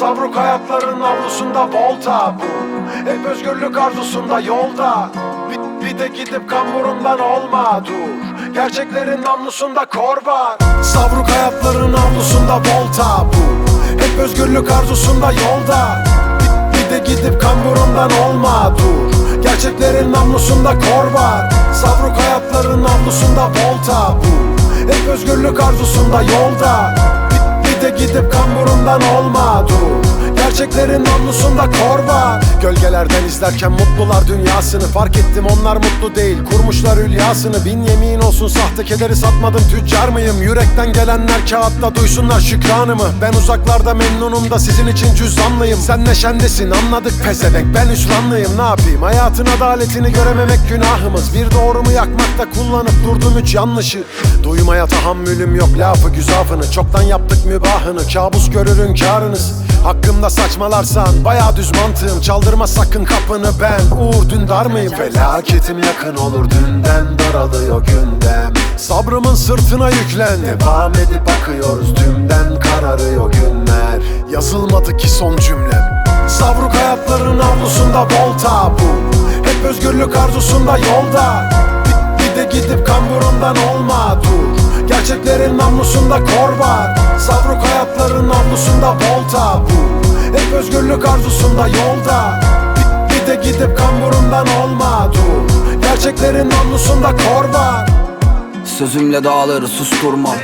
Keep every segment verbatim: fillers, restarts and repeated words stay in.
Savruk hayatların avlusunda volta bu. Hep özgürlük arzusunda yolda. Bir, bir de gidip kamburundan olma dur. Gerçeklerin namlusunda kor var. Savruk hayatların avlusunda volta bu. Hep özgürlük arzusunda yolda. Bir, bir de gidip kamburundan olma dur. Gerçeklerin namlusunda kor var. Savruk hayatların avlusunda volta bu. Hep özgürlük arzusunda yolda. Bir, bir de gidip kamburundan olma dur. Gerçeklerin namlusunda kor var. Gölgelerden izlerken mutlular dünyasını. Fark ettim onlar mutlu değil, kurmuşlar hülyasını. Bin yemin olsun sahte kederi satmadım, tüccar mıyım? Yürekten gelenler kağıtta duysunlar şükranımı. Ben uzaklarda memnunum da sizin için cüzdanlıyım. Sen neşendesin anladık pezevenk, ben hüsranlıyım. Ne yapayım, hayatın adaletini görememek günahımız. Bir doğrumu yakmakta kullanıp durdum üç yanlışı. Duymaya tahammülüm yok lafı güzafını. Çoktan yaptık mübahını, kabus görürün kârınız. Hakkımda saçmalarsan bayağı düz mantığım. Çaldırma sakın kapını, ben Uğur Dündar mıyım? Felaketim yakın olur, dünden daralıyor gündem. Sabrımın sırtına yüklen, devam edip akıyoruz. Tümden kararıyor günler, yazılmadı ki son cümlem. Savruk hayatların avlusunda volta bu. Hep özgürlük arzusunda yolda. Bir, bir de gidip kamburundan olma dur. Gerçeklerin namlusunda kor var. Savruk hayatların avlusunda volta bu. Hep özgürlük arzusunda yolda. Bir, bir de gidip kamburundan olma dur. Gerçeklerin namlusunda kor var. Sözümle dağları susturmam,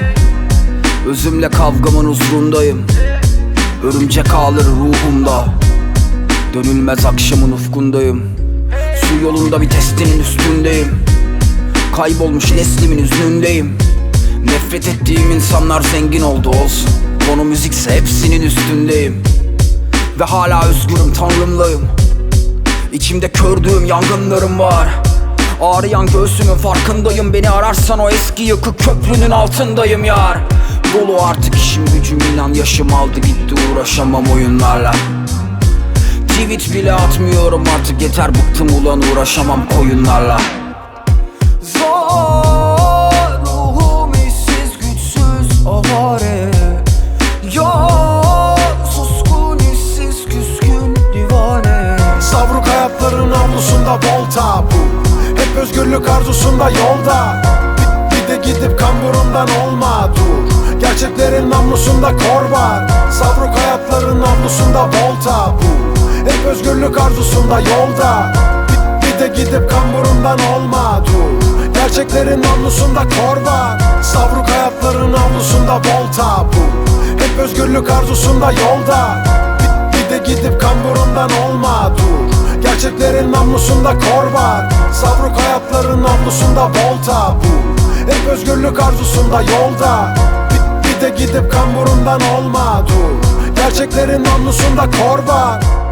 özümle kavgamın huzurundayım. Örümcek ağları ruhumda, dönülmez akşamın ufkundayım. Su yolunda bir testinin üstündeyim. Kaybolmuş neslimin hüznündeyim. Nefret ettiğim insanlar zengin oldu olsun. Konu müzikse hepsinin üstündeyim. Ve hala özgürüm, tanrımlayım. İçimde kördüğüm yangınlarım var. Ağrıyan göğsümün farkındayım. Beni ararsan o eski yıkık köprünün altındayım yar. Dolu artık işim gücüm, inan yaşım aldı gitti, uğraşamam oyunlarla. Tweet bile atmıyorum artık, yeter bıktım ulan, uğraşamam koyunlarla. Zor ruhum işsiz güçsüz avare. Yar suskun işsiz küskün divane. Savruk hayatların avlusunda volta bu. Hep özgürlük arzusunda yolda. Bir, bir de gidip kamburundan olma dur. Gerçeklerin namlusunda kor var. Savruk hayatların avlusunda volta bu. Hep özgürlük arzusunda yolda. Bir, bir de gidip kamburundan olma dur. Gerçeklerin namlusunda kor var. Savruk hayatların avlusunda volta bu. Hep özgürlük arzusunda yolda. Bir, bir de gidip kamburundan olma dur. Gerçeklerin namlusunda kor var. Savruk hayatların avlusunda volta bu. Hep özgürlük arzusunda yolda. Bir, bir de gidip kamburundan olma dur. Gerçeklerin namlusunda kor var.